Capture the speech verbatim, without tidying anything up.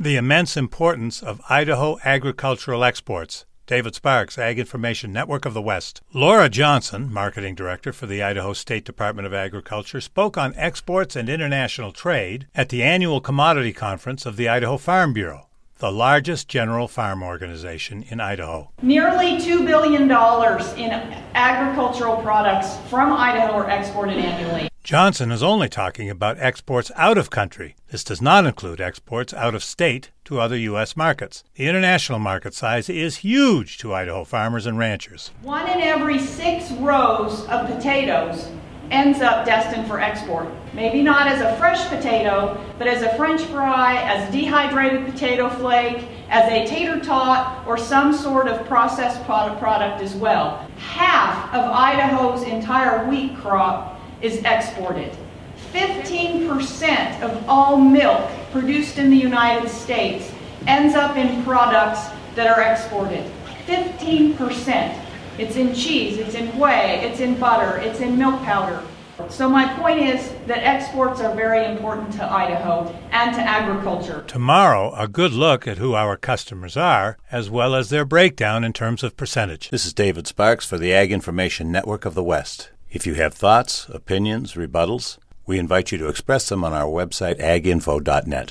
The immense importance of Idaho agricultural exports. David Sparks, Ag Information Network of the West. Laura Johnson, Marketing Director for the Idaho State Department of Agriculture, spoke on exports and international trade at the annual commodity conference of the Idaho Farm Bureau, the largest general farm organization in Idaho. Nearly two billion dollars in agricultural products from Idaho are exported annually. Johnson is only talking about exports out of country. This does not include exports out of state to other U S markets. The international market size is huge to Idaho farmers and ranchers. One in every six rows of potatoes ends up destined for export. Maybe not as a fresh potato, but as a French fry, as a dehydrated potato flake, as a tater tot, or some sort of processed product as well. Half of Idaho's entire wheat crop is exported. fifteen percent of all milk produced in the United States ends up in products that are exported. fifteen percent. It's in cheese, it's in whey, it's in butter, it's in milk powder. So my point is that exports are very important to Idaho and to agriculture. Tomorrow, a good look at who our customers are, as well as their breakdown in terms of percentage. This is David Sparks for the Ag Information Network of the West. If you have thoughts, opinions, rebuttals, we invite you to express them on our website, ag info dot net.